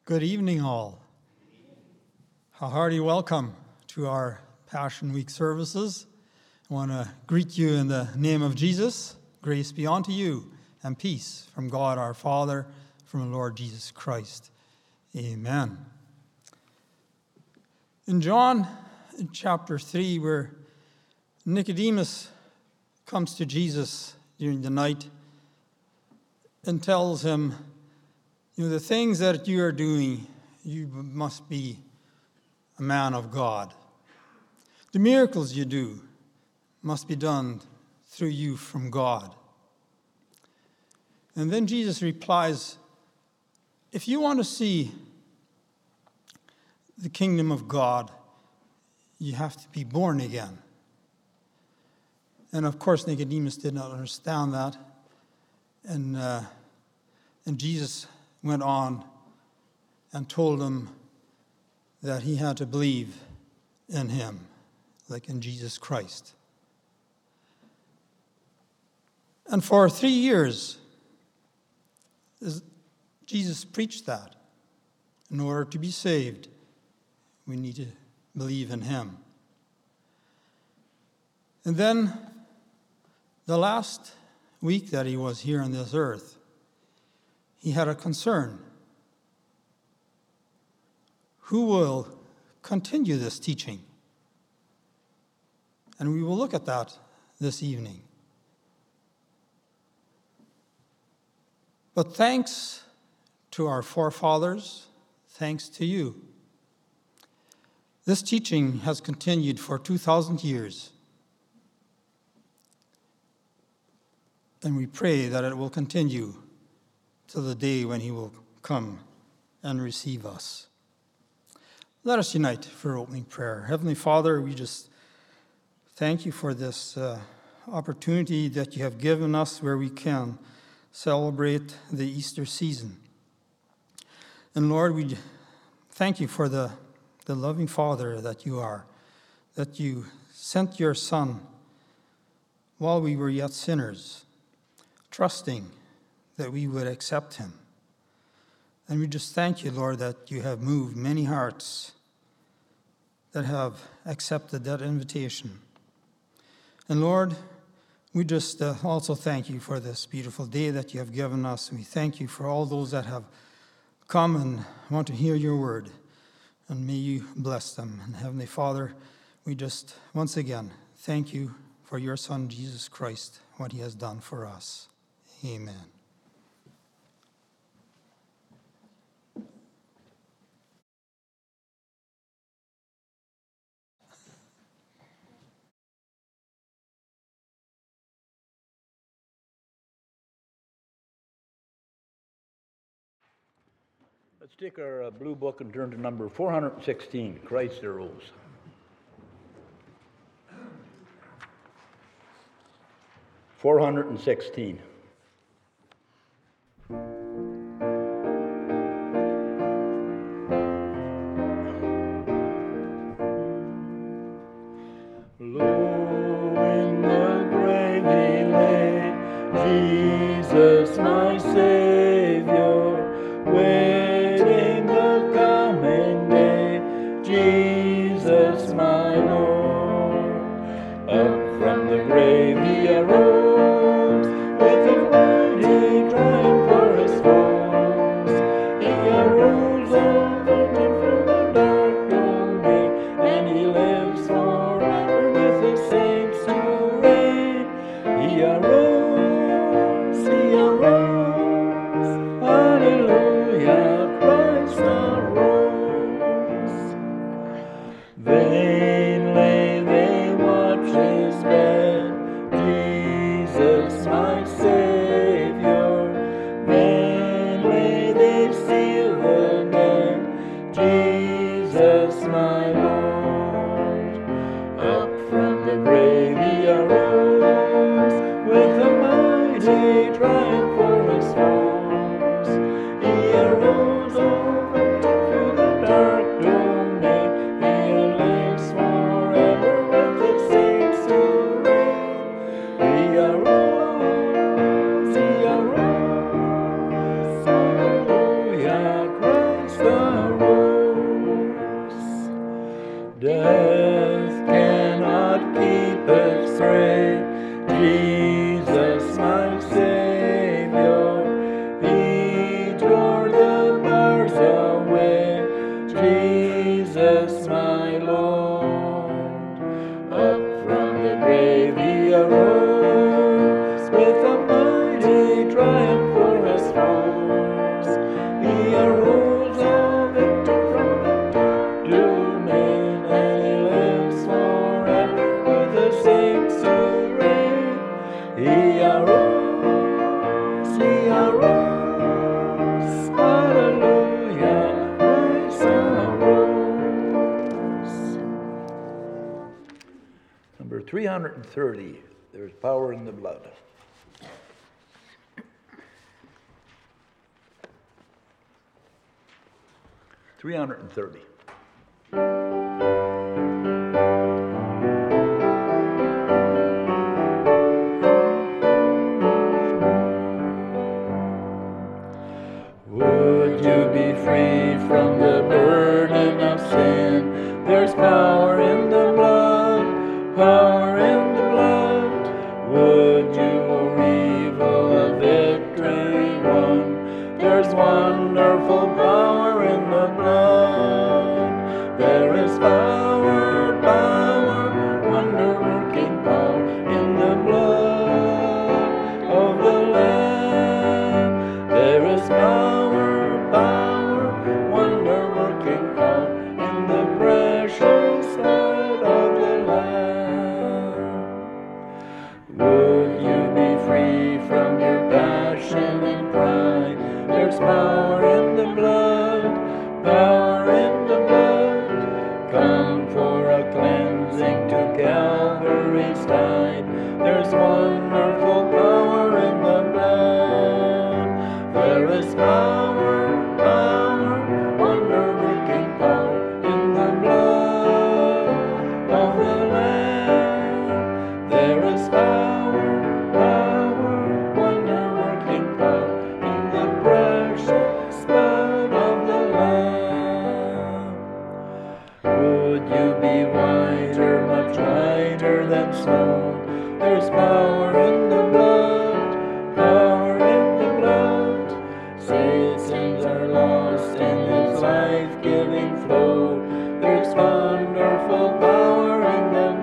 Good evening, all. A hearty welcome to our Passion Week services. I want to greet you in the name of Jesus. Grace be unto you and peace from God our Father, from the Lord Jesus Christ. Amen. In John chapter 3, where Nicodemus comes to Jesus during the night and tells him, the things that you are doing, you must be a man of God. The miracles you do must be done through you from God. And then Jesus replies, if you want to see the kingdom of God, you have to be born again. And of course, Nicodemus did not understand that. And Jesus went on and told him that he had to believe in him, like in Jesus Christ. And for 3 years, Jesus preached that. In order to be saved, we need to believe in him. And then, the last week that he was here on this earth, he had a concern. Who will continue this teaching? And we will look at that this evening. But thanks to our forefathers, thanks to you, this teaching has continued for 2,000 years. And we pray that it will continue till the day when he will come and receive us. Let us unite for opening prayer. Heavenly Father, we just thank you for this opportunity that you have given us where we can celebrate the Easter season. And Lord, we thank you for the loving Father that you are, that you sent your Son while we were yet sinners, trusting that we would accept him. And we just thank you, Lord, that you have moved many hearts that have accepted that invitation. And Lord, we just also thank you for this beautiful day that you have given us. We thank you for all those that have come and want to hear your word. And may you bless them. And Heavenly Father, we just once again thank you for your Son, Jesus Christ, what he has done for us. Amen. Let's take our blue book and turn to number 416, Christ Arose. (416). Jesus, my Savior, waiting the coming day. Jesus, my Lord, up from the grave he arose, with a mighty triumph for his foes. He arose over from the dark domain, and he lives forever with the saints to reign. He arose. Hallelujah, Christ arose. Vainly they watch his Number 330, there's power in the blood. $330. Would you be free from the burden of sin? There's power in the blood, power in the blood. Would you over evil a victory won? There's wonderful power in the blood. There is power, power, wonder-working power in the blood of the Lamb. There is power, power, wonder-working power in the precious blood of the Lamb. Would you be free from your passion and pride? There's power in the blood, power in the blood. Come for a cleansing to Calvary's tide. There's wonderful power in the blood. There is power, power, wonder-working power in the blood of the Lamb. There is power, power, wonder-working power in the precious blood of the Lamb. Would you be whiter, much whiter than snow? There's power in the blood, power in the blood. Sins are lost in its life-giving flow. There's wonderful power in the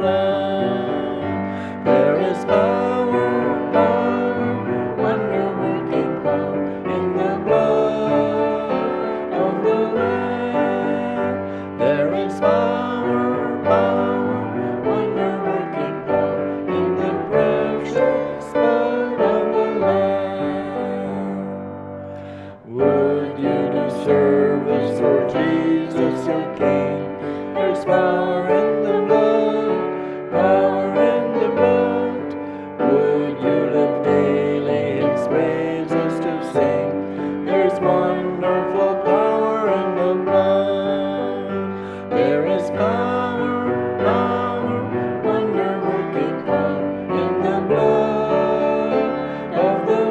blood. There is power, power, wonder-working power in the blood of the Lamb. There is power, power, wonder-working power in the precious blood of the Lamb. Would you do service for Jesus your King? There's power in the blood, power in the blood. Would you live daily His praises to sing? There's wonderful power in the blood. There is power, power, wonder-working power in the blood of the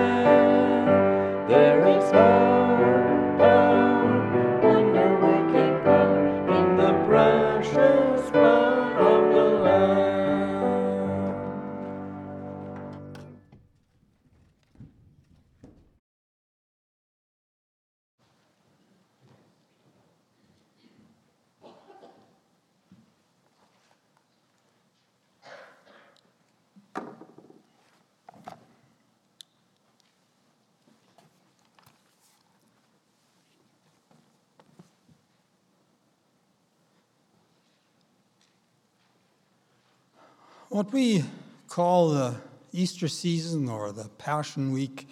Lamb. There is power, power, wonder-working power in the precious blood of the Lamb. What we call the Easter season or the Passion Week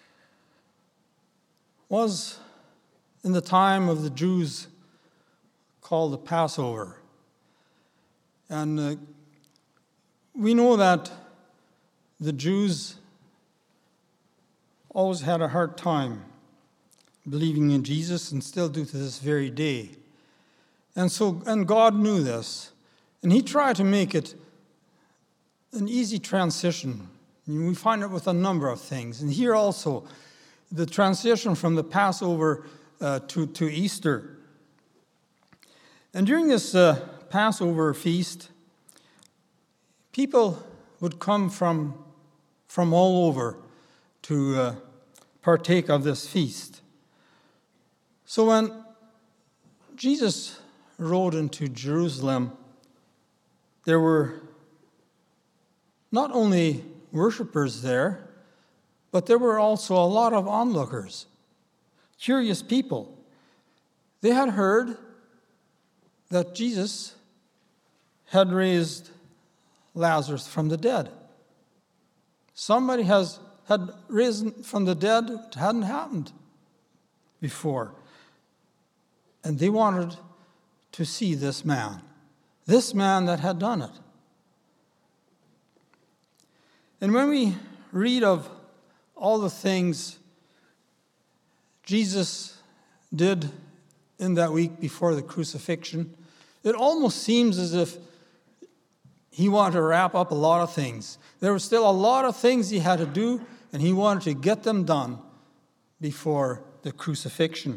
was in the time of the Jews called the Passover. And we know that the Jews always had a hard time believing in Jesus and still do to this very day. And God knew this, and He tried to make it an easy transition. We find it with a number of things. And here also, the transition from the Passover to Easter. And during this Passover feast, people would come from all over to partake of this feast. So when Jesus rode into Jerusalem, there were not only worshipers there, but there were also a lot of onlookers, curious people. They had heard that Jesus had raised Lazarus from the dead. Somebody had risen from the dead. It hadn't happened before. And they wanted to see this man that had done it. And when we read of all the things Jesus did in that week before the crucifixion, it almost seems as if he wanted to wrap up a lot of things. There were still a lot of things he had to do, and he wanted to get them done before the crucifixion.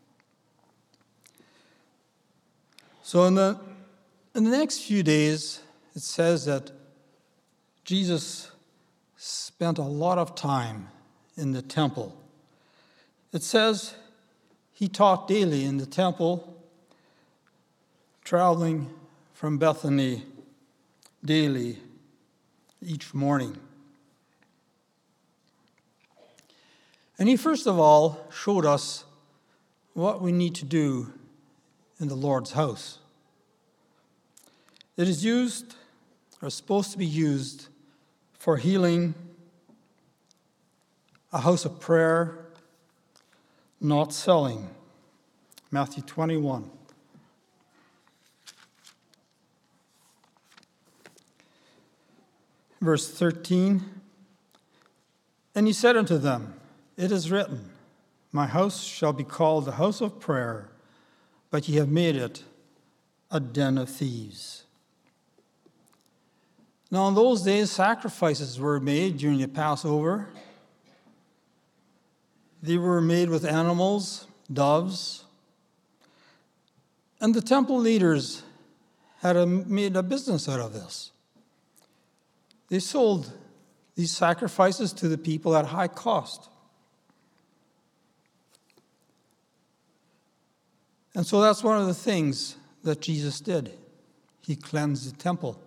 So in the next few days, it says that Jesus spent a lot of time in the temple. It says he taught daily in the temple, traveling from Bethany daily each morning. And he first of all showed us what we need to do in the Lord's house. It is used, or supposed to be used, for healing, a house of prayer, not selling. Matthew 21. Verse 13, and he said unto them, it is written, my house shall be called the house of prayer, but ye have made it a den of thieves. Now in those days, sacrifices were made during the Passover. They were made with animals, doves, and the temple leaders had made a business out of this. They sold these sacrifices to the people at high cost. And so that's one of the things that Jesus did. He cleansed the temple.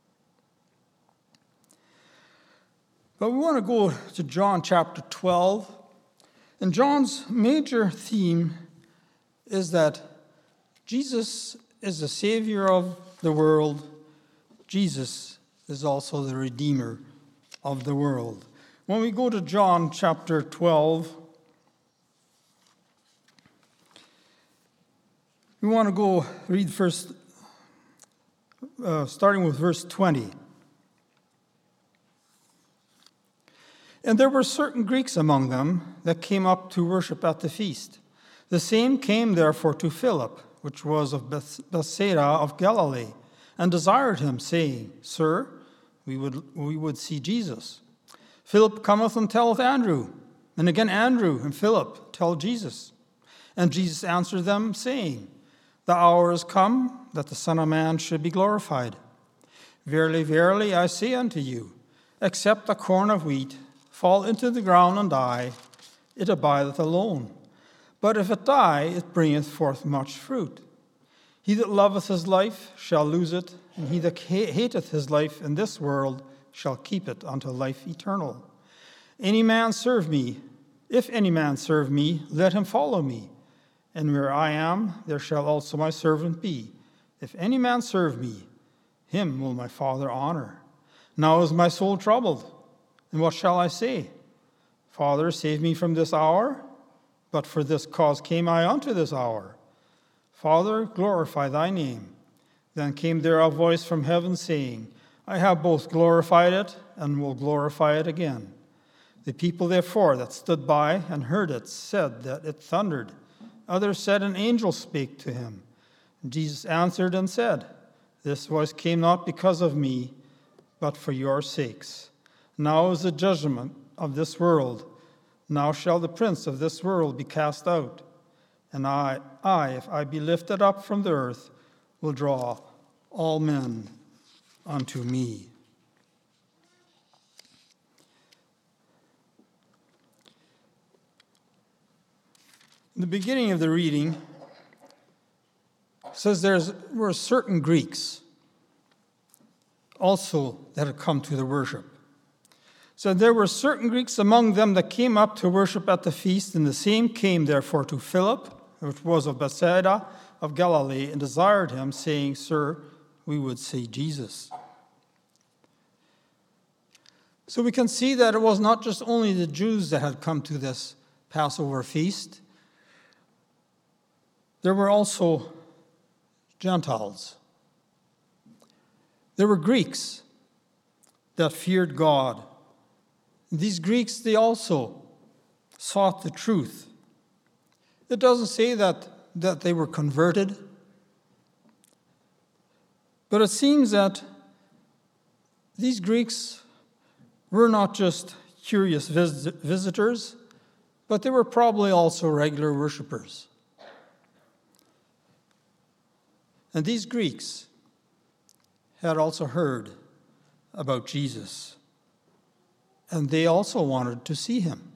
But we want to go to John chapter 12. And John's major theme is that Jesus is the Savior of the world. Jesus is also the Redeemer of the world. When we go to John chapter 12, we want to go read first, starting with verse 20. And there were certain Greeks among them that came up to worship at the feast. The same came therefore to Philip, which was of Bethsaida of Galilee, and desired him, saying, Sir, we would see Jesus. Philip cometh and telleth Andrew, and again Andrew and Philip tell Jesus. And Jesus answered them, saying, the hour is come that the Son of Man should be glorified. Verily, verily, I say unto you, except a corn of wheat fall into the ground and die, it abideth alone. But if it die, it bringeth forth much fruit. He that loveth his life shall lose it, and he that hateth his life in this world shall keep it unto life eternal. Any man serve me, if any man serve me, let him follow me. And where I am, there shall also my servant be. If any man serve me, him will my Father honor. Now is my soul troubled, and what shall I say? Father, save me from this hour, but for this cause came I unto this hour. Father, glorify thy name. Then came there a voice from heaven, saying, I have both glorified it, and will glorify it again. The people therefore that stood by and heard it said that it thundered. Others said, an angel spake to him. Jesus answered and said, this voice came not because of me, but for your sakes. Now is the judgment of this world. Now shall the prince of this world be cast out. And I, if I be lifted up from the earth, will draw all men unto me. In the beginning of the reading, it says there were certain Greeks also that had come to the worship. So there were certain Greeks among them that came up to worship at the feast, and the same came therefore to Philip, which was of Bethsaida of Galilee, and desired him, saying, Sir, we would see Jesus. So we can see that it was not just only the Jews that had come to this Passover feast. There were also Gentiles. There were Greeks that feared God these Greeks, they also sought the truth. It doesn't say that they were converted, but it seems that these Greeks were not just curious visitors, but they were probably also regular worshipers. And these Greeks had also heard about Jesus, and they also wanted to see him.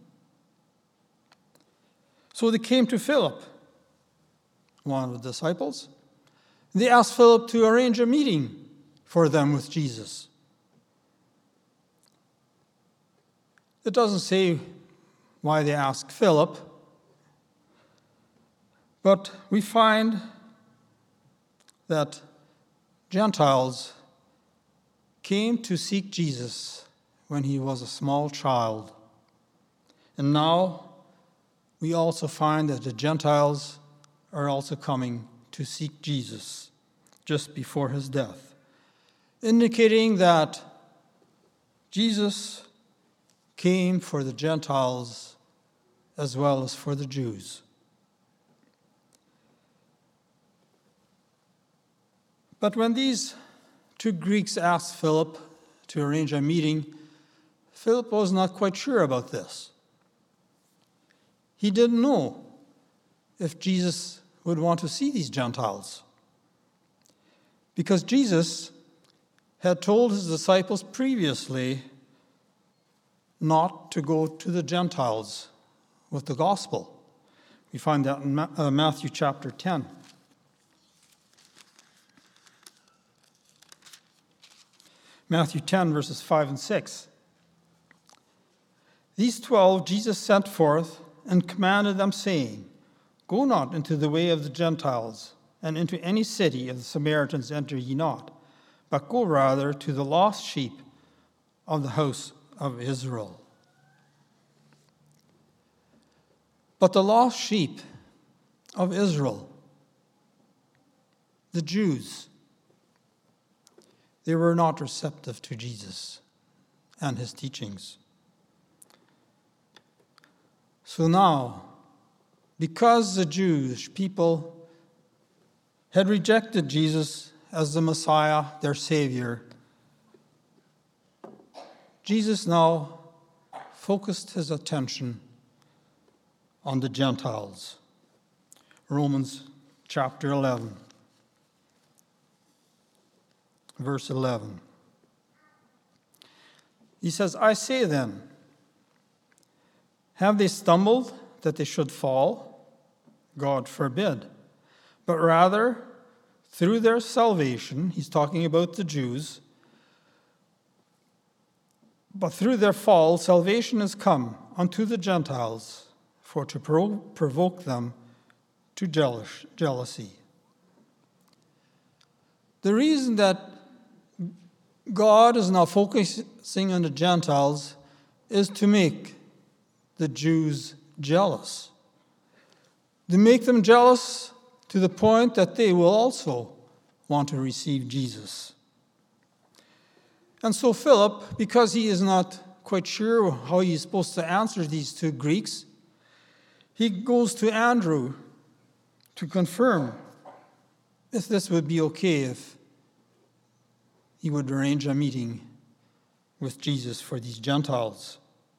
So they came to Philip, one of the disciples. They asked Philip to arrange a meeting for them with Jesus. It doesn't say why they asked Philip, but we find that Gentiles came to seek Jesus when he was a small child. And now we also find that the Gentiles are also coming to seek Jesus just before his death, indicating that Jesus came for the Gentiles as well as for the Jews. But when these two Greeks asked Philip to arrange a meeting, Philip was not quite sure about this. He didn't know if Jesus would want to see these Gentiles, because Jesus had told his disciples previously not to go to the Gentiles with the gospel. We find that in Matthew chapter 10. Matthew 10, verses 5 and 6. These 12 Jesus sent forth and commanded them, saying, Go not into the way of the Gentiles, and into any city of the Samaritans enter ye not, but go rather to the lost sheep of the house of Israel. But the lost sheep of Israel, the Jews, they were not receptive to Jesus and his teachings. So now, because the Jewish people had rejected Jesus as the Messiah, their Savior, Jesus now focused his attention on the Gentiles. Romans chapter 11, verse 11. He says, I say then, have they stumbled that they should fall? God forbid. But rather, through their salvation, he's talking about the Jews, but through their fall, salvation is come unto the Gentiles, for to provoke them to jealousy. The reason that God is now focusing on the Gentiles is to make the Jews jealous. To make them jealous to the point that they will also want to receive Jesus. And so Philip, because he is not quite sure how he's supposed to answer these two Greeks, he goes to Andrew to confirm if this would be okay, if he would arrange a meeting with Jesus for these Gentiles.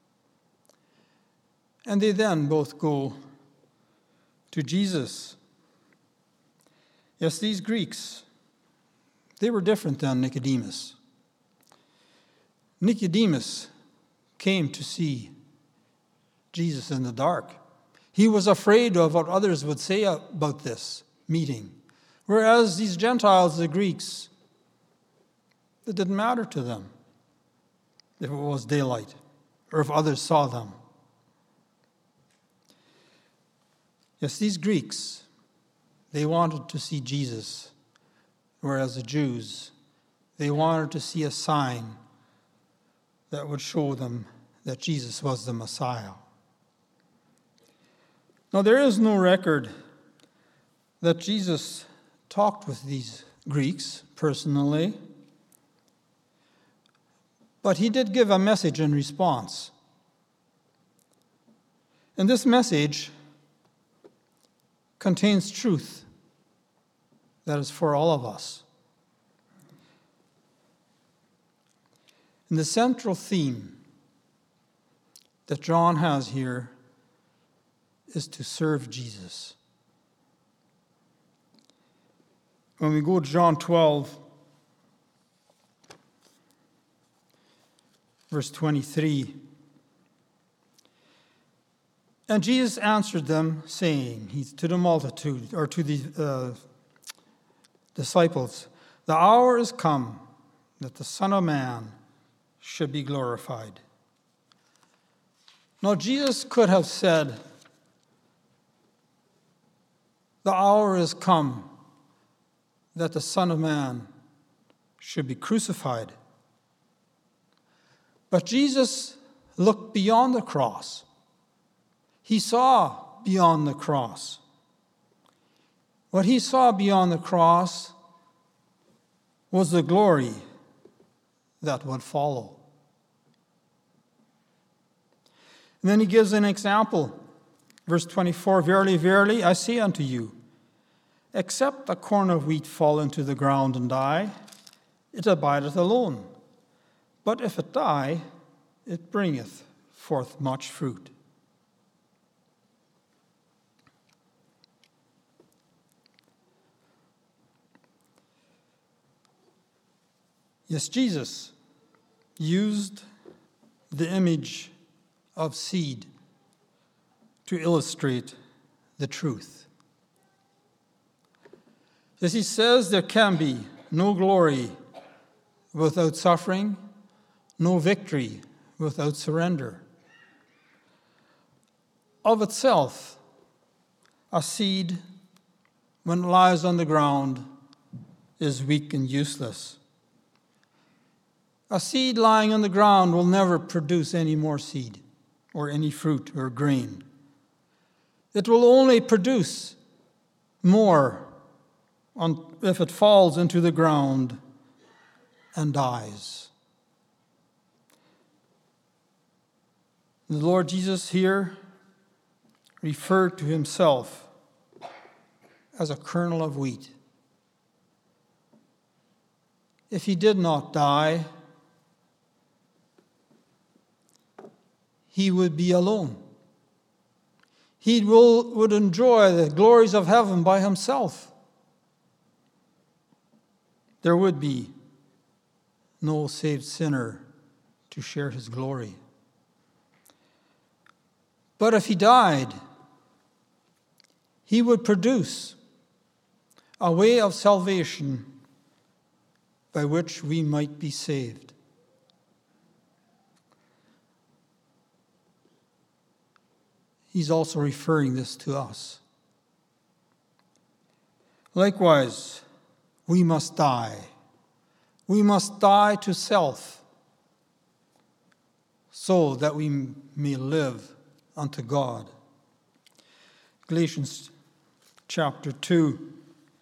And they then both go to Jesus. Yes, these Greeks, they were different than Nicodemus. Nicodemus came to see Jesus in the dark. He was afraid of what others would say about this meeting. Whereas these Gentiles, the Greeks, it didn't matter to them if it was daylight or if others saw them. Yes, these Greeks, they wanted to see Jesus, whereas the Jews, they wanted to see a sign that would show them that Jesus was the Messiah. Now, there is no record that Jesus talked with these Greeks personally, but he did give a message in response. And this message contains truth that is for all of us. And the central theme that John has here is to serve Jesus. When we go to John 12, verse 23, and Jesus answered them, saying, to the multitude, or to the disciples, the hour is come that the Son of Man should be glorified. Now, Jesus could have said, the hour is come that the Son of Man should be crucified. But Jesus looked beyond the cross. He saw beyond the cross. What he saw beyond the cross was the glory that would follow. And then he gives an example. Verse 24, verily, verily, I say unto you, except a corn of wheat fall into the ground and die, it abideth alone. But if it die, it bringeth forth much fruit. Yes, Jesus used the image of seed to illustrate the truth. As he says, there can be no glory without suffering, no victory without surrender. Of itself, a seed, when it lies on the ground, is weak and useless. A seed lying on the ground will never produce any more seed or any fruit or grain. It will only produce more if it falls into the ground and dies. The Lord Jesus here referred to himself as a kernel of wheat. If he did not die, he would be alone. He would enjoy the glories of heaven by himself. There would be no saved sinner to share his glory. But if he died, he would produce a way of salvation by which we might be saved. He's also referring this to us. Likewise, we must die. We must die to self so that we may live unto God. Galatians chapter 2,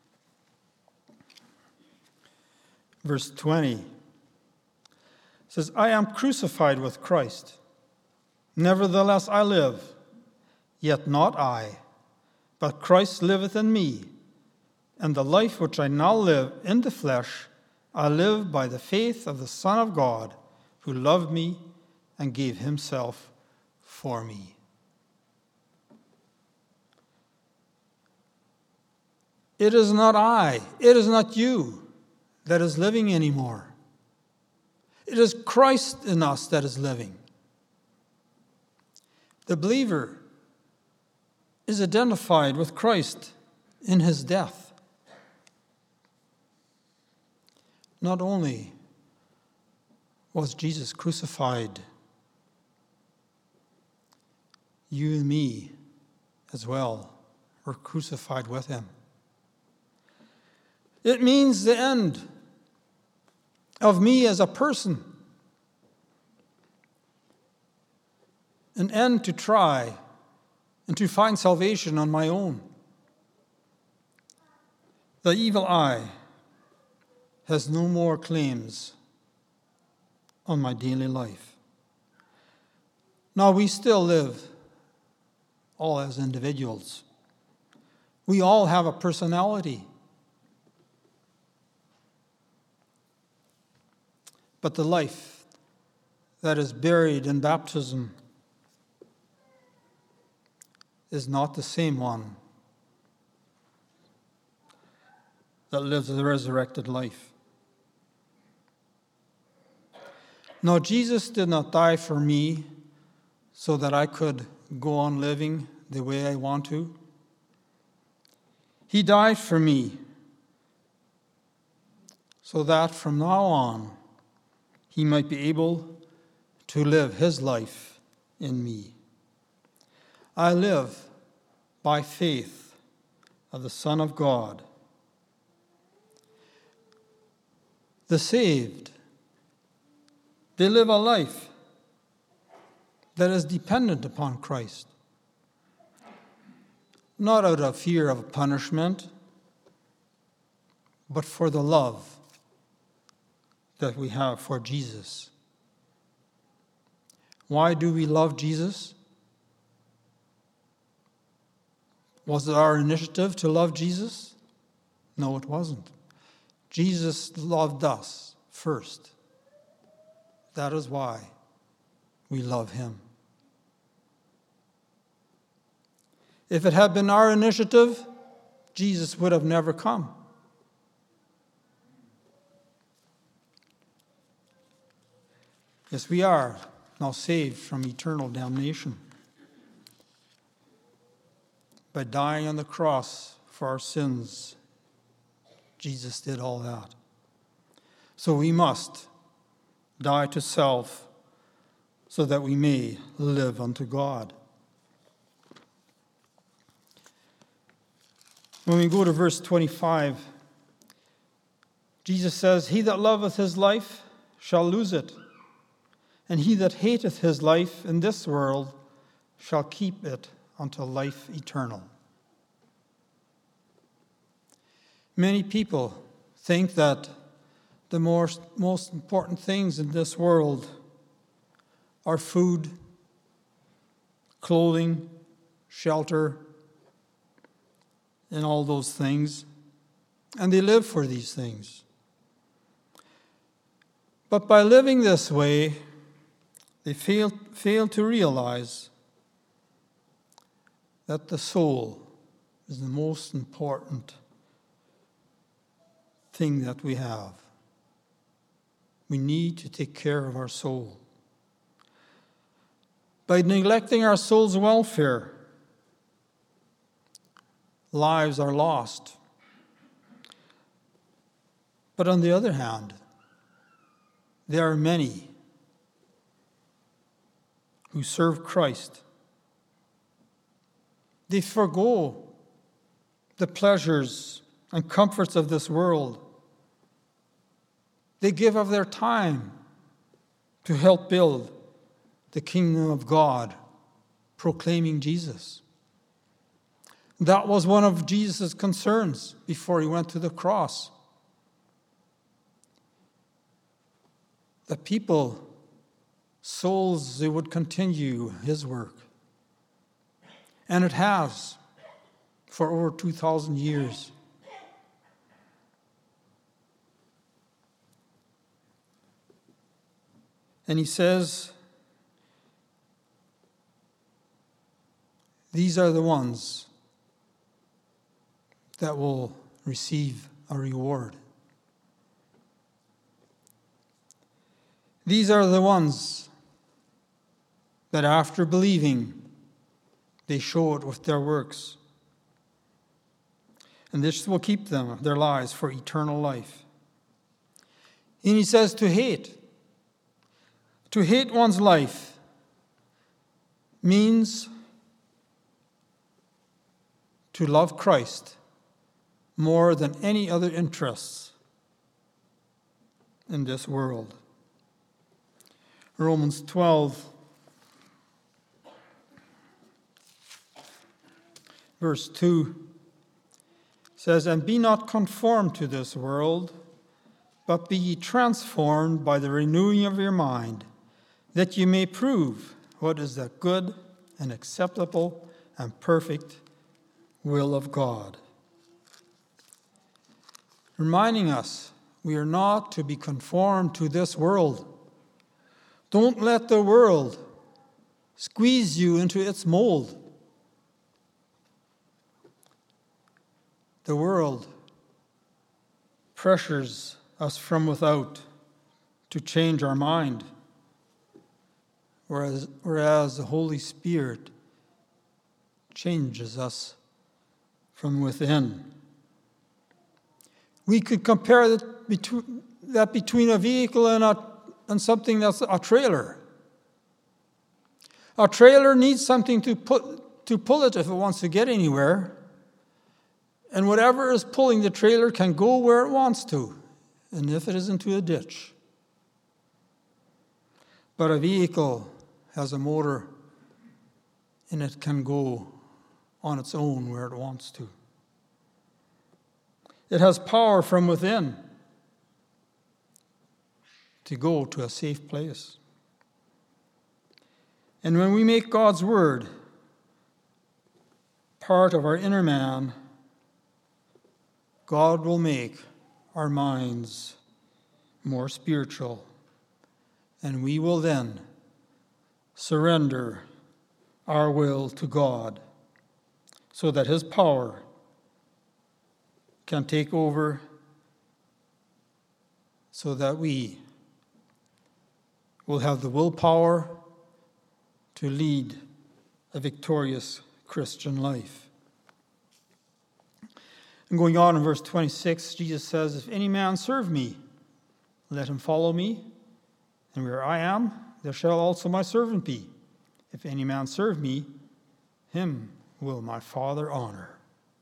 verse 20 says, I am crucified with Christ. Nevertheless I live, yet not I, but Christ liveth in me. And the life which I now live in the flesh, I live by the faith of the Son of God, who loved me and gave himself for me. It is not I, it is not you that is living anymore. It is Christ in us that is living. The believer is identified with Christ in his death. Not only was Jesus crucified, you and me as well were crucified with him. It means the end of me as a person, an end to try and to find salvation on my own. The evil eye has no more claims on my daily life. Now we still live all as individuals. We all have a personality. But the life that is buried in baptism is not the same one that lives the resurrected life. No, Jesus did not die for me so that I could go on living the way I want to. He died for me so that from now on he might be able to live his life in me. I live by faith of the Son of God. The saved, they live a life that is dependent upon Christ, not out of fear of punishment, but for the love that we have for Jesus. Why do we love Jesus? Was it our initiative to love Jesus? No, it wasn't. Jesus loved us first. That is why we love him. If it had been our initiative, Jesus would have never come. Yes, we are now saved from eternal damnation. By dying on the cross for our sins, Jesus did all that. So we must die to self so that we may live unto God. When we go to verse 25, Jesus says, "He that loveth his life shall lose it, and he that hateth his life in this world shall keep it unto life eternal." Many people think that the most important things in this world are food, clothing, shelter, and all those things, and they live for these things. But by living this way, they fail to realize that the soul is the most important thing that we have. We need to take care of our soul. By neglecting our soul's welfare, lives are lost. But on the other hand, there are many who serve Christ. They forgo the pleasures and comforts of this world. They give of their time to help build the kingdom of God, proclaiming Jesus. That was one of Jesus' concerns before he went to the cross. The people, souls, they would continue his work. And it has for over 2,000 years. And he says, these are the ones that will receive a reward. These are the ones that after believing, they show it with their works. And this will keep them, their lives, for eternal life. And he says to hate. To hate one's life means to love Christ more than any other interests in this world. Romans 12, verse 2 says, "And be not conformed to this world, but be ye transformed by the renewing of your mind, that ye may prove what is that good and acceptable and perfect will of God. Reminding us we are not to be conformed to this world. Don't let the world squeeze you into its mold. The world pressures us from without to change our mind, whereas the Holy Spirit changes us from within. We could compare that between a vehicle and something that's a trailer. A trailer needs something to pull it if it wants to get anywhere. And whatever is pulling the trailer can go where it wants to, and if it is into a ditch. But a vehicle has a motor, and it can go on its own where it wants to. It has power from within to go to a safe place. And when we make God's word part of our inner man, God will make our minds more spiritual, and we will then surrender our will to God so that His power can take over, so that we will have the willpower to lead a victorious Christian life. And going on in verse 26, Jesus says, "If any man serve me, let him follow me, and where I am, there shall also my servant be. If any man serve me, him will my Father honor."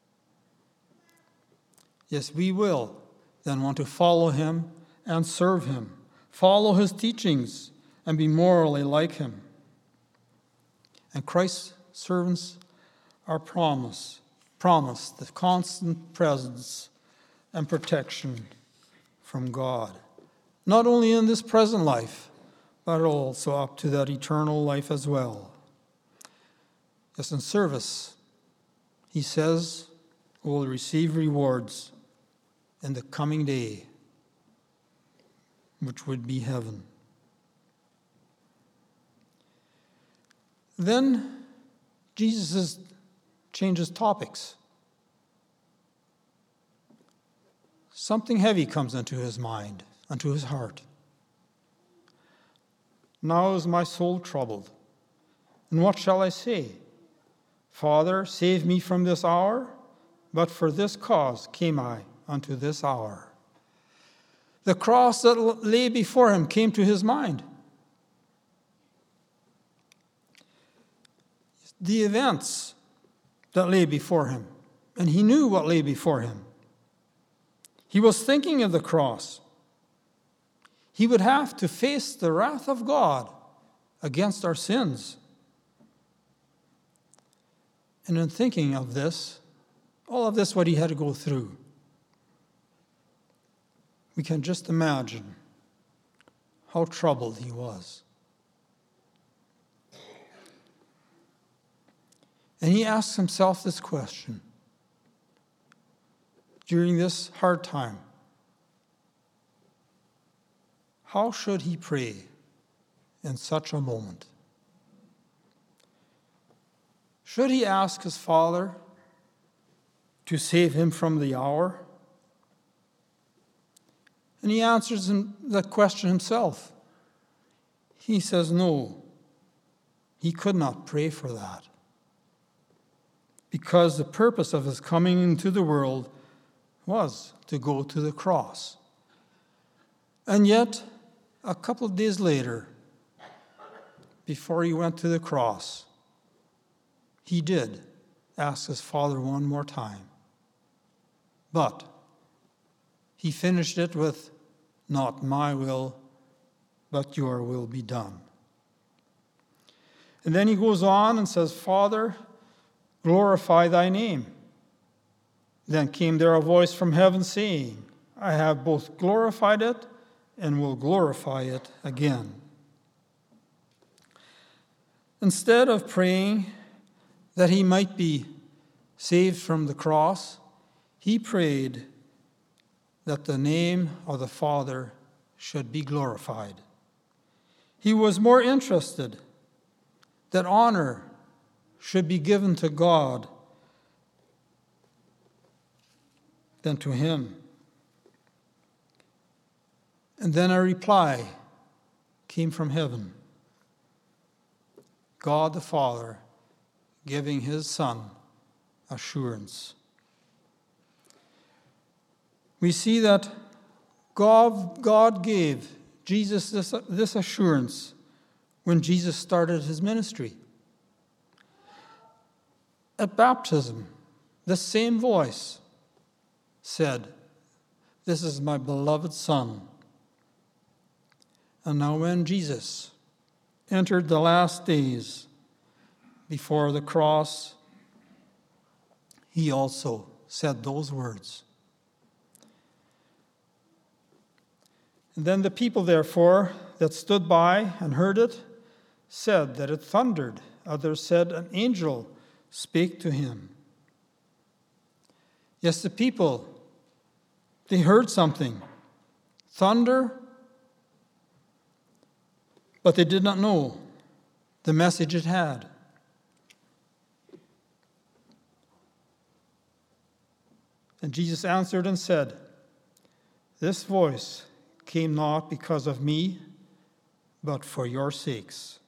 Yes, we will then want to follow him and serve him, follow his teachings, and be morally like him. And Christ's servants are promised the constant presence and protection from God, not only in this present life, but also up to that eternal life as well. Yes, in service, he says, we'll receive rewards in the coming day, which would be heaven. Then Jesus changes topics. Something heavy comes into his mind, into his heart. "Now is my soul troubled, and what shall I say? Father, save me from this hour, but for this cause came I unto this hour." The cross that lay before him came to his mind. The events that lay before him, and he knew what lay before him. He was thinking of the cross. He would have to face the wrath of God against our sins. And in thinking of this, all of this, what he had to go through, we can just imagine how troubled he was. And he asks himself this question during this hard time: how should he pray in such a moment? Should he ask his Father to save him from the hour? And he answers that question himself. He says no, he could not pray for that, because the purpose of his coming into the world was to go to the cross. And yet, a couple of days later, before he went to the cross, he did ask his Father one more time. But he finished it with, "Not my will, but your will be done." And then he goes on and says, "Father, glorify thy name." Then came there a voice from heaven saying, "I have both glorified it and will glorify it again." Instead of praying that he might be saved from the cross, he prayed that the name of the Father should be glorified. He was more interested that honor should be given to God than to him. And then a reply came from heaven. God the Father giving his Son assurance. We see that God gave Jesus this assurance when Jesus started his ministry. At baptism, the same voice said, "This is my beloved Son." And now when Jesus entered the last days before the cross, he also said those words. And then the people, therefore, that stood by and heard it, said that it thundered. Others said an angel spake to him. Yes, the people, they heard something. Thunder, but they did not know the message it had. And Jesus answered and said, "This voice came not because of me, but for your sakes."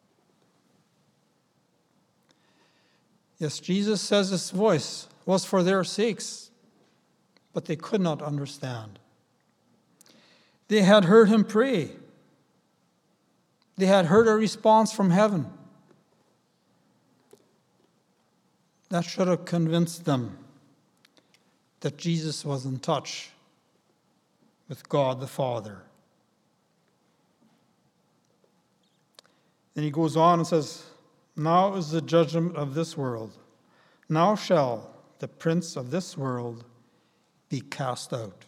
Yes, Jesus says this voice was for their sakes, but they could not understand. They had heard him pray. They had heard a response from heaven. That should have convinced them that Jesus was in touch with God the Father. Then he goes on and says, "Now is the judgment of this world. Now shall the prince of this world be cast out."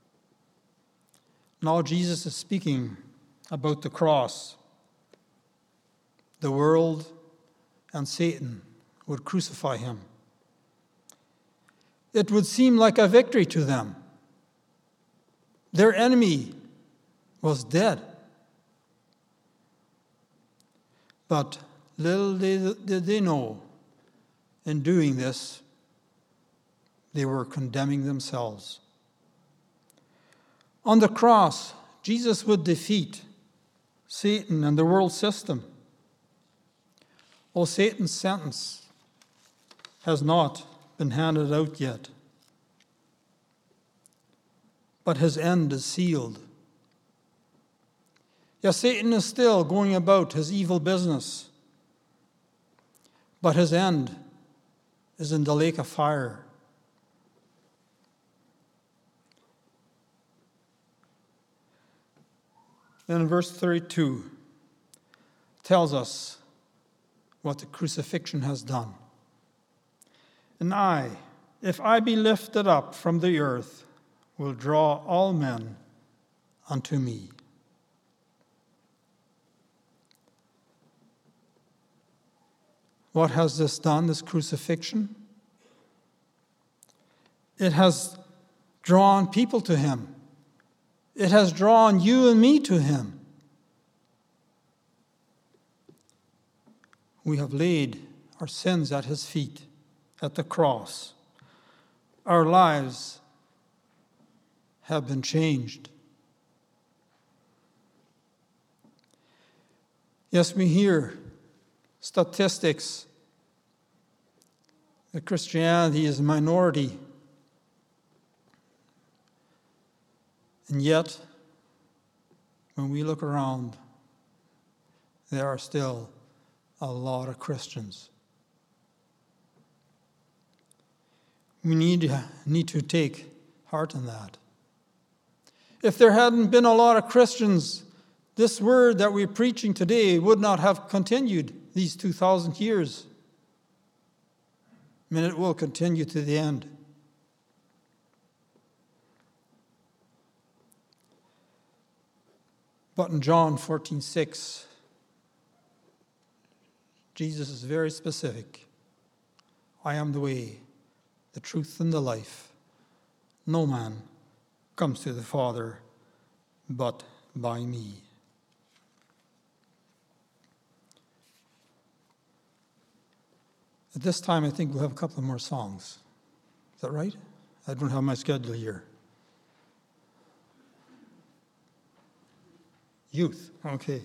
Now Jesus is speaking about the cross. The world and Satan would crucify him. It would seem like a victory to them. Their enemy was dead. But little did they know, in doing this, they were condemning themselves. On the cross, Jesus would defeat Satan and the world system. Oh, Satan's sentence has not been handed out yet, but his end is sealed. Yes, Satan is still going about his evil business, but his end is in the lake of fire. Then in verse 32 tells us what the crucifixion has done. "And I, if I be lifted up from the earth, will draw all men unto me." What has this done, this crucifixion? It has drawn people to him. It has drawn you and me to him. We have laid our sins at his feet, at the cross. Our lives have been changed. Yes, we hear statistics that Christianity is a minority. And yet, when we look around, there are still a lot of Christians. We need to take heart in that. If there hadn't been a lot of Christians, this word that we're preaching today would not have continued these 2,000 years. I mean, it will continue to the end. But in John 14:6, Jesus is very specific. I am the way, the truth, and the life. No man comes to the Father but by me. At this time, I think we'll have a couple more songs. Is that right? I don't have my schedule here. Youth, okay.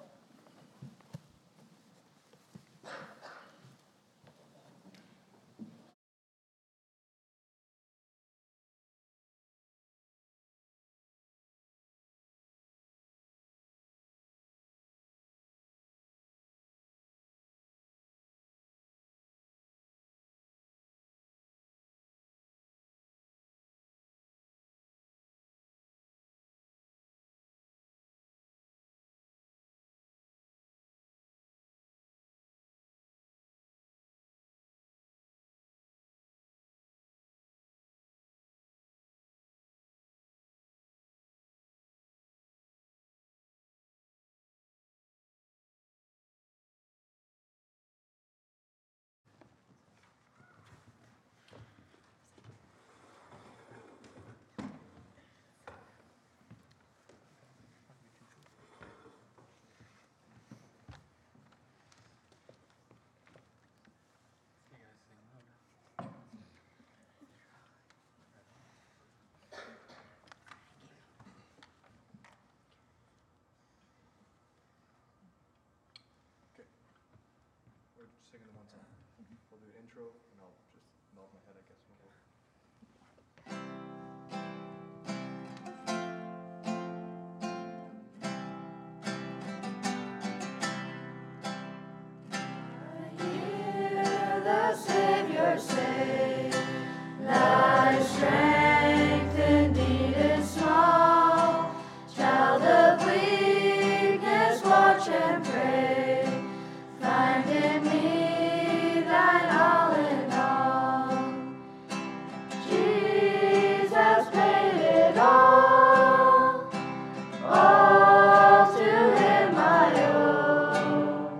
We're singing one song. We'll do an intro, and I'll just nod my head, I guess. Hear the Savior say, thy strength indeed is small. Child of weakness, watch and pray. Find in me thine all in all. Jesus paid it all to him I owe.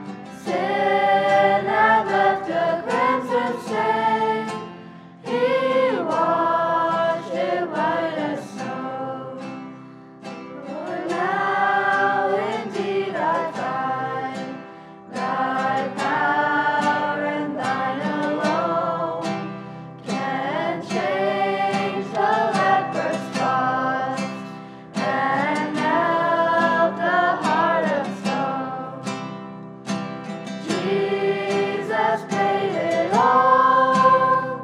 Sin had left a crimson stain, he washed it white as snow. For now indeed I find thy power and thine alone can change the leper's spots and melt the heart of stone. Jesus paid it all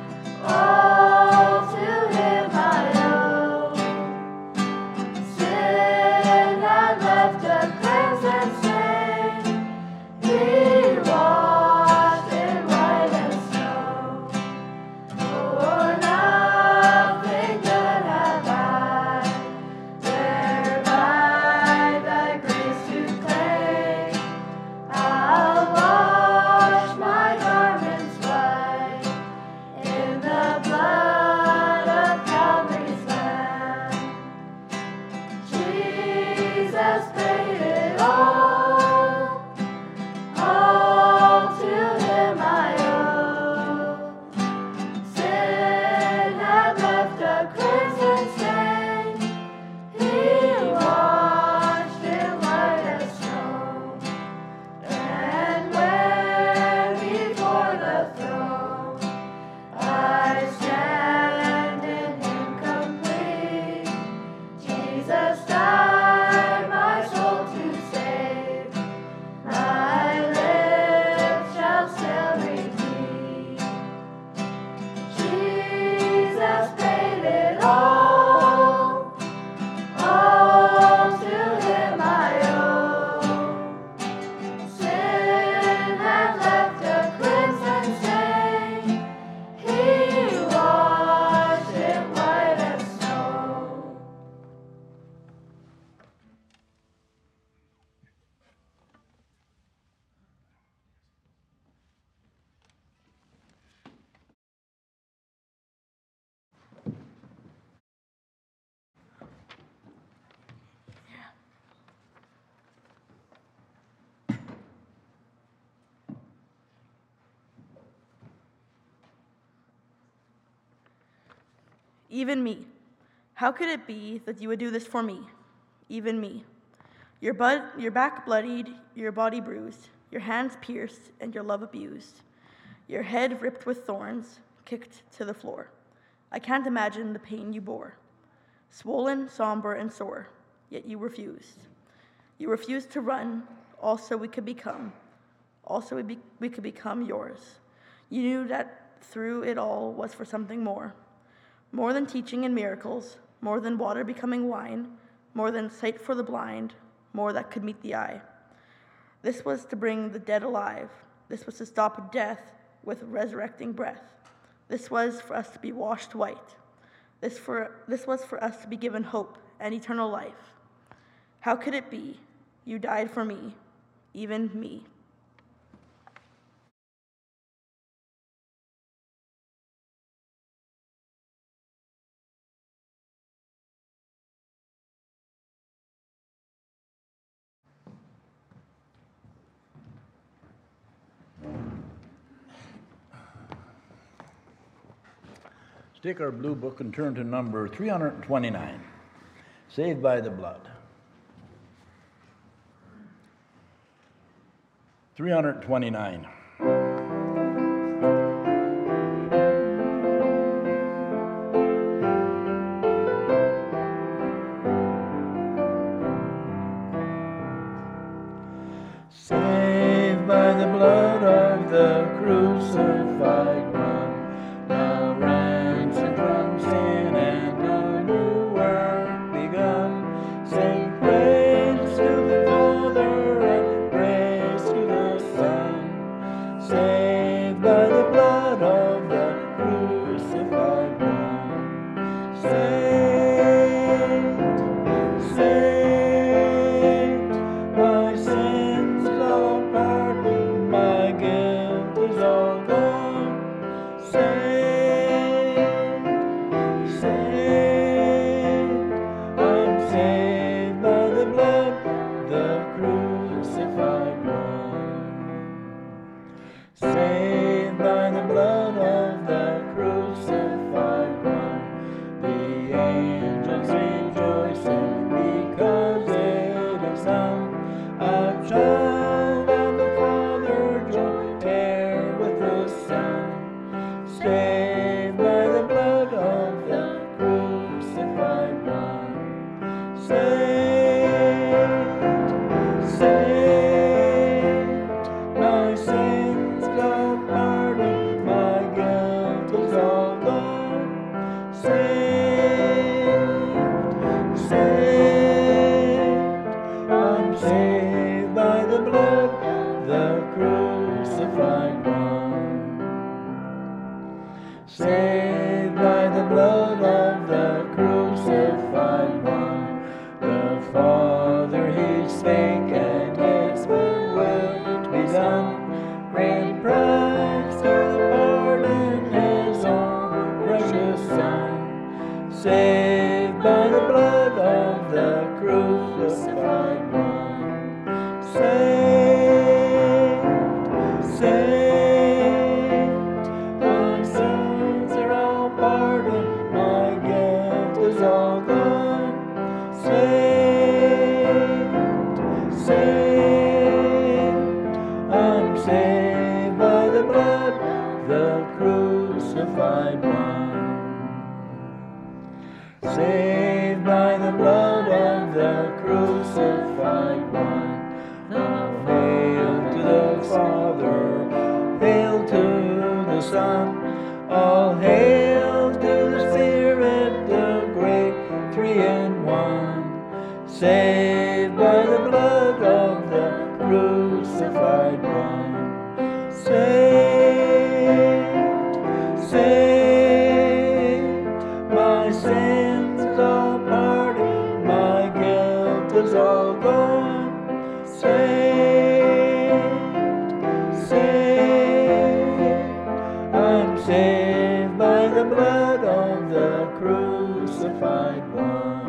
to him I owe. Sin had left a crimson stain, he washed it white as snow. For nothing good have I, whereby thy grace to claim. I'll wash my garments white in the blood of Calvary's Lamb. Jesus paid it all to him I owe. Sin had left a crimson stain, he washed it white as snow. And when before the throne I stand in him complete, Jesus died my soul even me. How could it be that you would do this for me, even me? Your back bloodied, your body bruised, your hands pierced, and your love abused. Your head ripped with thorns, kicked to the floor. I can't imagine the pain you bore. Swollen, somber, and sore, yet you refused. You refused to run, also we could become yours. You knew that through it all was for something more than teaching and miracles, more than water becoming wine, more than sight for the blind, more that could meet the eye. This was to bring the dead alive. This was to stop death with resurrecting breath. This was for us to be washed white. This was for us to be given hope and eternal life. How could it be? You died for me, even me. Take our blue book and turn to number 329, Saved by the Blood. 329. Saved by the blood of the crucified one, now ransomed from sin and a new work begun. Sing praise to the Father and praise to the Son. Saved by the blood of the crucified one. Saved, my sins all pardoned, my guilt is all gone. Saved, I'm saved by the blood, the crucified one. Saved by the blood of the crucified one. The angels rejoicing because it is done. A child of the Father, joint heir with the Son. Saved by the blood of the crucified one. Saved, my sins God pardoned, my guilt is all gone. I'm saved by the blood, the crucified one. Saved by the blood of the crucified one. The Father he spake, and his will to be done. Great price to the pardon his own precious Son. Saved by the blood of the crucified one. Saved, my sins are all pardoned, my guilt is all gone. Saved, I'm saved by the blood, the crucified one. Saved by the blood of the crucified one. Now hail to the Father, hail to the Son, all hail to the Spirit, the great three-in-one. Saved by the blood of the crucified one. Saved, my sins all pardoned, my guilt is all gone. I'm saved by the blood of the crucified one.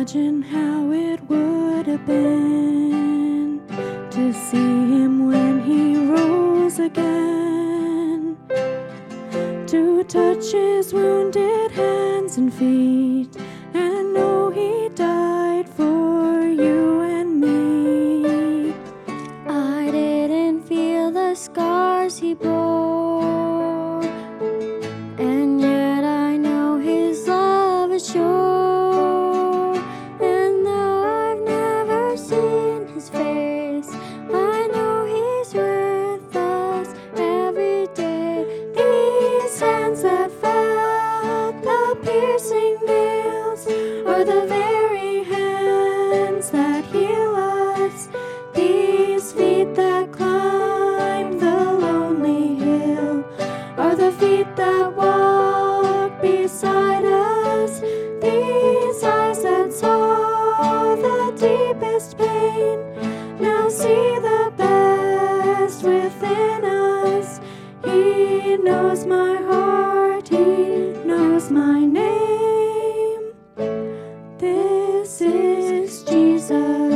imagine how it would have been to see him when he rose again, to touch his wounded hands and feet and know he died for you and me. I didn't feel the scars he bore, and yet I know his love is sure. And though I've never seen his face, I know he's with us every day. These hands that felt the piercing nails are the very hands that heal us. These feet that climb the lonely hill are the feet that walk beside us. These eyes that saw the deepest pain now see the best within us. He knows my heart, he knows my name. This is Jesus.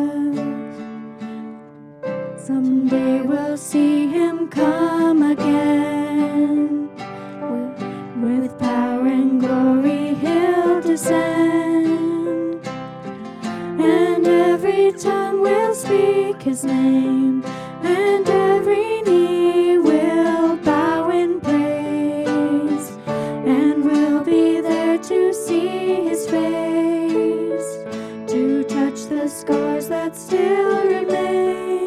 Someday we'll see him come again. With power and glory he'll descend, and every tongue will speak his name, and every knee will bow in praise, and we'll be there to see his face, to touch the scars that still remain,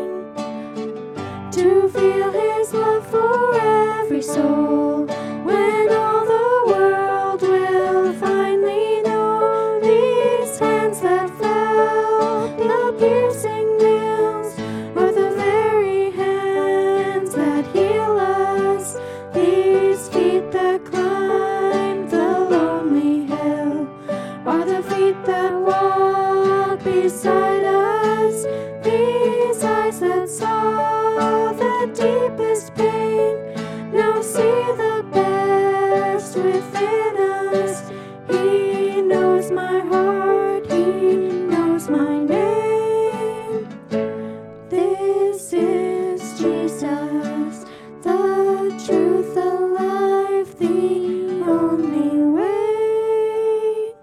to feel his love for every soul, when all the world will finally know. These hands that felt the piercing nails are the very hands that heal us. These feet that climb the lonely hill are the feet that walk beside us. These eyes that saw the deepest pain now see the best within us. He knows my heart, he knows my name. This is Jesus, the truth, the life, the only way.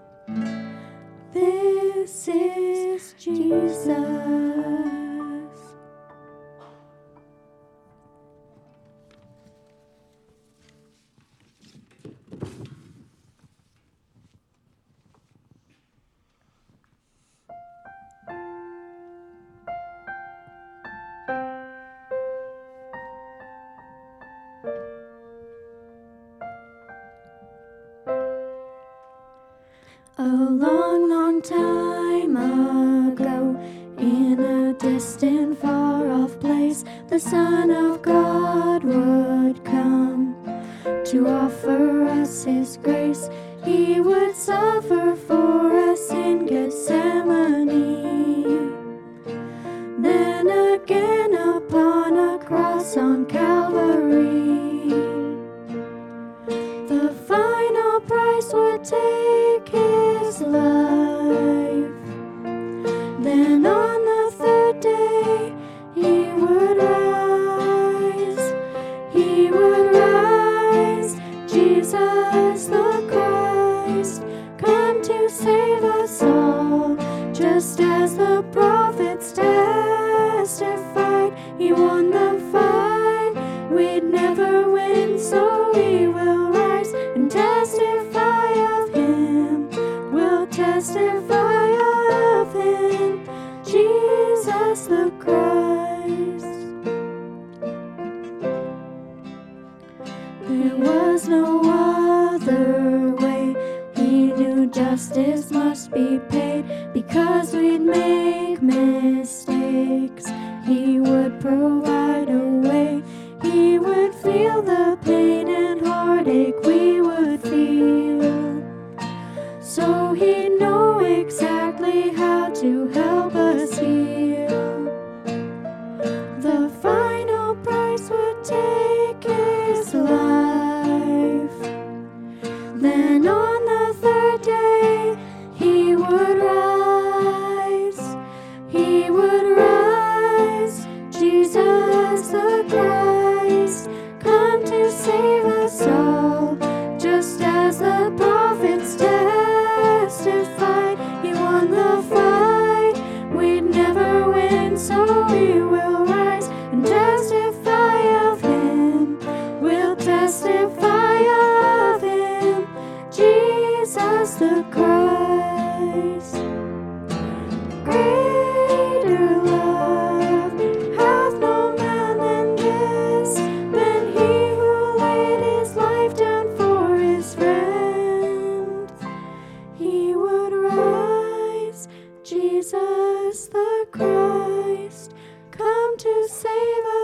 This is Jesus. A long, long time ago, in a distant, far-off place, the Son of God would come to offer us his grace. He would suffer for us in Gethsemane. Then again upon a cross on Calvary, the final price would take his life. Then on the third day he would rise. He would rise, Jesus the Christ, come to save us all, just as the prophets testified. He won the fight, we'd never win, so we will rise and testify of him. We'll testify of him, Jesus the Christ. There was no other way. He knew justice must be paid, because we'd make mistakes. He would provide a way. He would feel the pain and heartache we would feel, so he'd know exactly how to help us heal. The final price would take his life. Then on the third day he would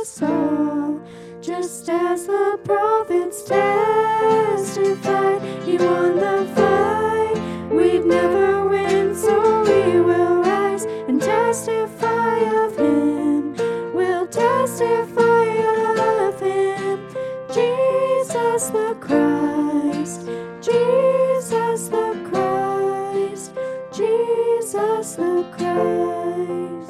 us all. Just as the prophets testified, he won the fight. We'd never win, so we will rise and testify of him. We'll testify of him. Jesus the Christ, Jesus the Christ, Jesus the Christ.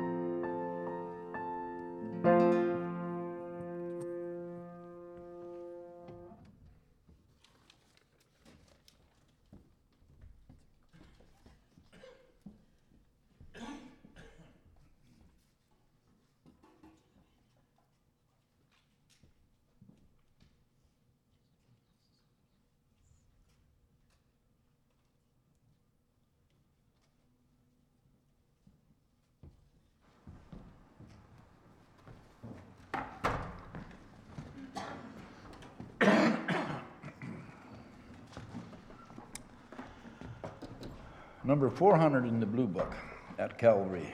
Number 400 in the blue book at Calvary.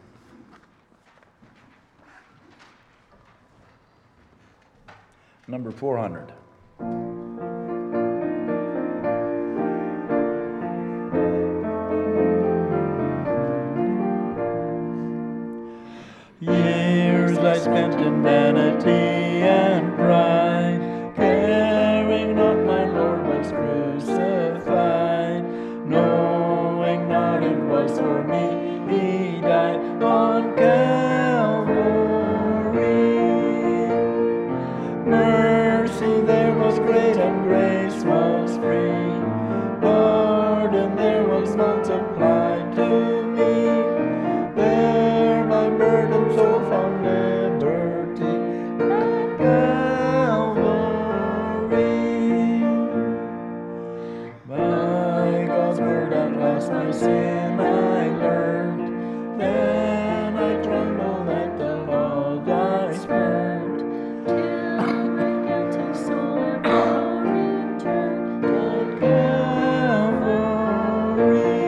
Number 400. Years I spent in vanity and pride, caring not my Lord was crucified, knowing not it was for me he died on Calvary. Mercy there was great and grace was free, pardon there was multiplied to me. There my burden so found liberty at Calvary. By God's word at last my sin I learned, then I trembled at the law I spurned. Till my guilty soul ever returned at Calvary.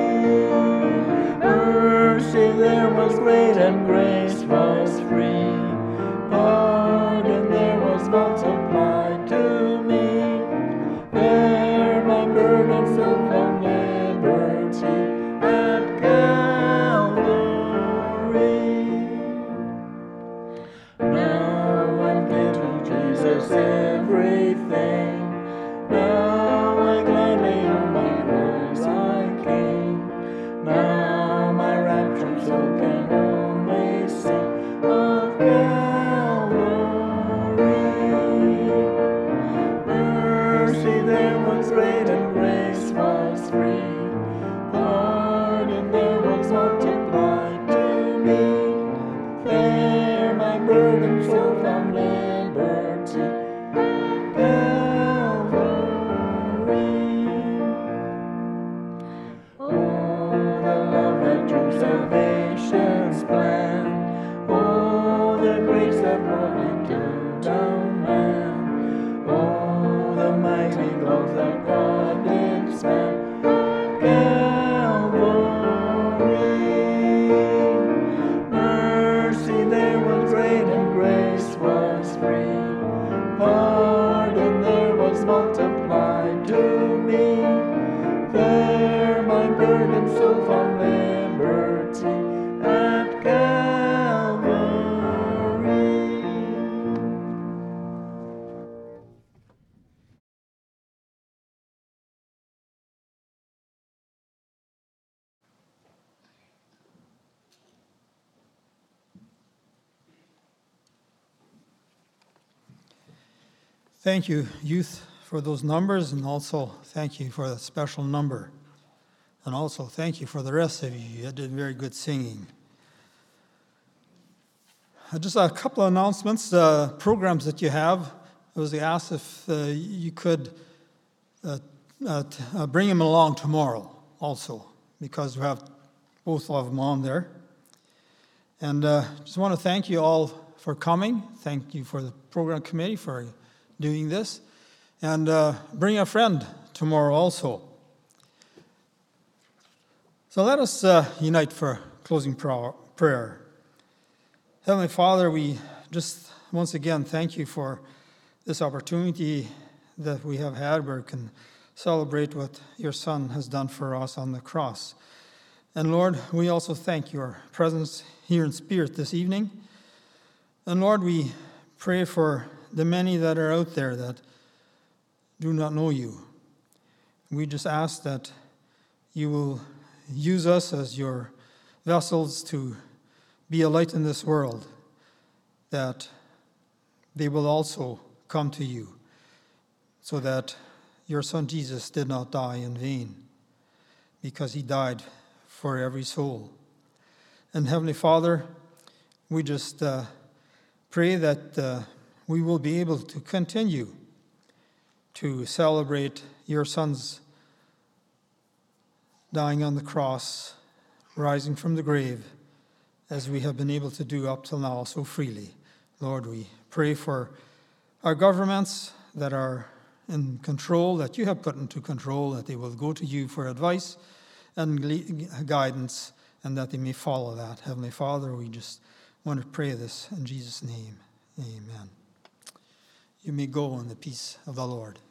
Mercy there was great and grace was free, pardon there was multiplied to me. There my burden so found liberty at Calvary. Now I'm given to Jesus everything. Now I gladly on my cross I came. Now my rapture so can only sing of Calvary. Mercy there was great and grace was free, pardon there was multiplied to me. There my burden so found liberty at Calvary. Oh, the love that drew salvation's plan. Oh, the grace that brought into down man. Oh, the mighty love that God did spend at Calvary. Mercy there was great and grace was free, pardon there was multiplied to me. There my burden so found liberty at Calvary. Thank you, youth, for those numbers, and also thank you for that special number. And also thank you for the rest of you. You did very good singing. Just a couple of announcements, programs that you have. I was asked if you could bring them along tomorrow also, because we have both of them on there. And just want to thank you all for coming. Thank you for the program committee for doing this. And bring a friend tomorrow also. So let us unite for closing prayer. Heavenly Father, we just once again, thank you for this opportunity that we have had where we can celebrate what your Son has done for us on the cross. And Lord, we also thank your presence here in spirit this evening. And Lord, we pray for the many that are out there that do not know you. We just ask that you will use us as your vessels to be a light in this world, that they will also come to you, so that your Son Jesus did not die in vain, because he died for every soul. And Heavenly Father, we just pray that we will be able to continue to celebrate your Son's dying on the cross, rising from the grave, as we have been able to do up till now so freely. Lord, we pray for our governments that are in control, that you have put into control, that they will go to you for advice and guidance, and that they may follow that. Heavenly Father, we just want to pray this in Jesus' name. Amen. You may go in the peace of the Lord.